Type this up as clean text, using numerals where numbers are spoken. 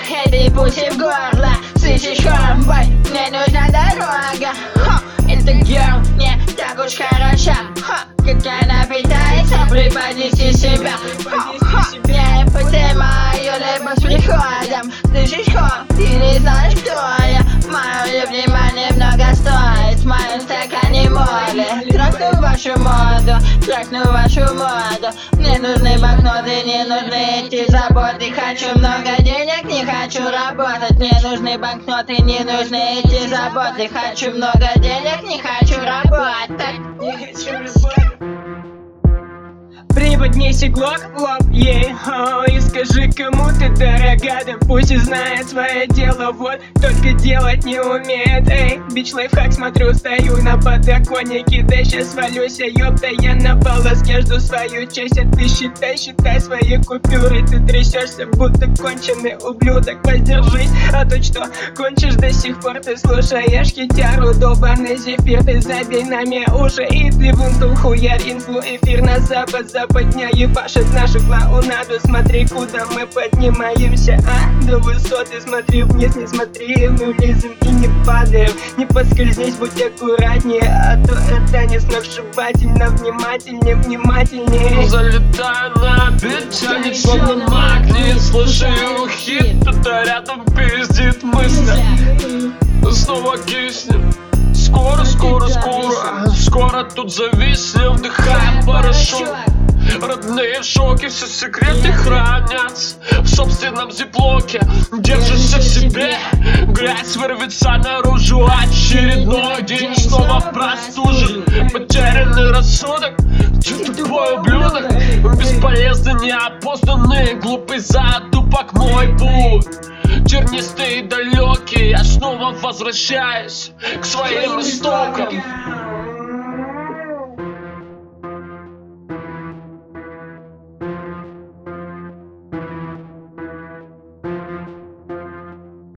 этой пути в горло. Слышишь, homeboy, мне нужна дорога. Эта girl не так уж хороша. Как она пытается преподнести себя. Я понимаю, либо с приходом. Слышишь, ты не знаешь, кто я. Мое внимание много стоит. В моем стакане море. Трахну вашу моду, трахну вашу моду. Мне нужны банкноты, не нужны эти заботы. Хочу много денег, не хочу работать. Мне нужны банкноты, не нужны эти заботы. Хочу много денег, не хочу работать. Преподнеси глок в лоб ей, и скажи, кому ты дорога. Да пусть и знает свое дело, вот только делать не умеет. Эй, бич лайфхак, смотрю, стою на подоконнике. Да щас свалюсь, ёпта, я на волоске, жду свою честь. А ты считай свои купюры. Ты трясешься, будто конченый ублюдок. Воздержись, а то что, кончишь до сих пор. Ты слушаешь гитару, долбаный зефир. Ты забей на мне уши, и ты вунту хуярь. Инфу, эфир на запад, западня ебашит нашу клоунаду. Смотри, куда мы поднимаемся, до высоты. Смотри вниз, не смотри, мы влезем и не падаем. Не подскользнись, будь аккуратнее, а то это не сногсшибательно. Внимательнее. Залетаю на бит, тянет словно магнит. Слушаю хит, кто-то рядом пиздит мысли. Снова киснет. Скоро тут зависнем, вдыхаем парашют. Родные в шоке, все секреты хранятся в собственном зиплоке. Держишься в себе, грязь вырвется наружу. Очередной день снова простужен. Потерянный рассудок, ты тупой ублюдок. Бесполезный, неопознанный, глупый затупок мой путь. Тернистый и далекий, я снова возвращаюсь к своим истокам.